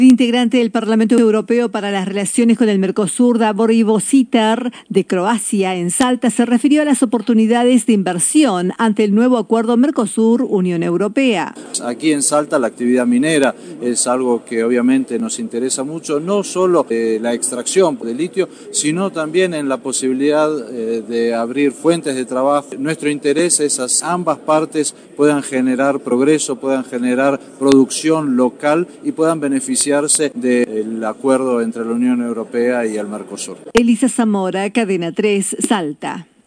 El integrante del Parlamento Europeo para las Relaciones con el Mercosur, Davor Ivo Sitar, de Croacia, en Salta, se refirió a las oportunidades de inversión ante el nuevo acuerdo Mercosur-Unión Europea. Aquí en Salta la actividad minera es algo que obviamente nos interesa mucho, no solo la extracción de litio, sino también en la posibilidad de abrir fuentes de trabajo. Nuestro interés es que ambas partes puedan generar progreso, puedan generar producción local y puedan beneficiarse del acuerdo entre la Unión Europea y el Mercosur. Elisa Zamora, Cadena 3, Salta.